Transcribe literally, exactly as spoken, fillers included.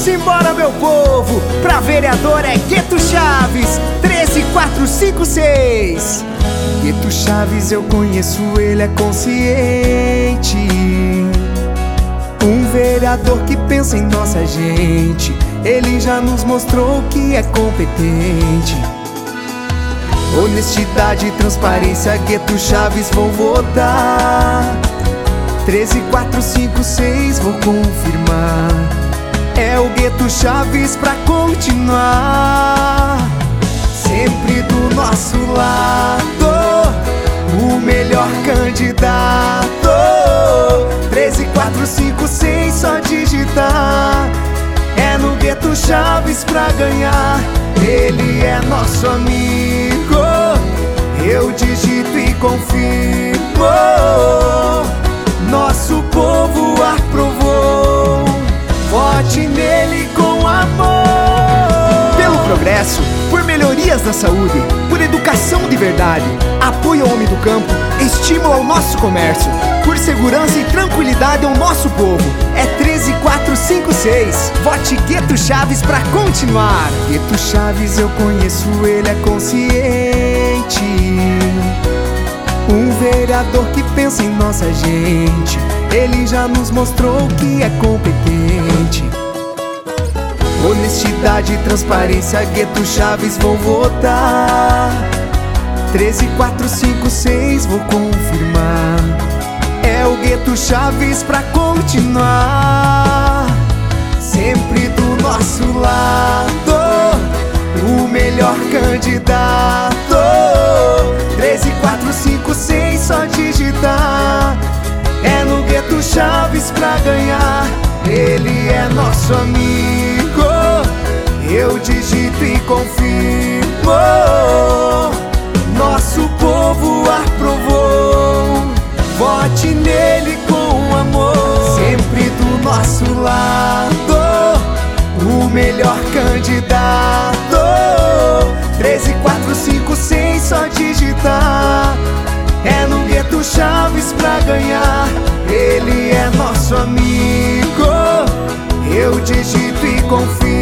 Simbora, meu povo, pra vereador é Gueto Chaves, treze quatro cinco seis. Gueto Chaves eu conheço, ele é consciente, um vereador que pensa em nossa gente. Ele já nos mostrou que é competente. Honestidade e transparência, Gueto Chaves vou votar. Treze quatro cinco seis vou confirmar. É o Gueto Chaves pra continuar. Sempre do nosso lado, o melhor candidato. Treze quatro cinco seis, só digitar. É no Gueto Chaves pra ganhar. Ele é nosso amigo, eu digito e confirmo. Nosso povo aprovou. Vote nele com amor. Pelo progresso, por melhorias da saúde, por educação de verdade, apoio ao homem do campo, estímulo ao nosso comércio, por segurança e tranquilidade ao nosso povo. É treze quatro cinco seis. Vote Gueto Chaves pra continuar. Gueto Chaves eu conheço, ele é consciente, um vereador que pensa em nossa gente. Ele já nos mostrou que é competente. Honestidade e transparência, Gueto Chaves vou votar. Treze quatro cinco seis vou confirmar. É o Gueto Chaves pra continuar. Sempre do nosso lado, o melhor candidato. Treze quatro cinco seis, só digitar. É no Gueto Chaves pra ganhar. Ele é nosso amigo, eu digito e confirmo. Nosso povo aprovou. Vote nele com amor. Sempre do nosso lado, o melhor candidato. Treze quatro cinco seis, só digitar. É no Gueto Chaves pra ganhar. Ele é nosso amigo, eu digito e confio.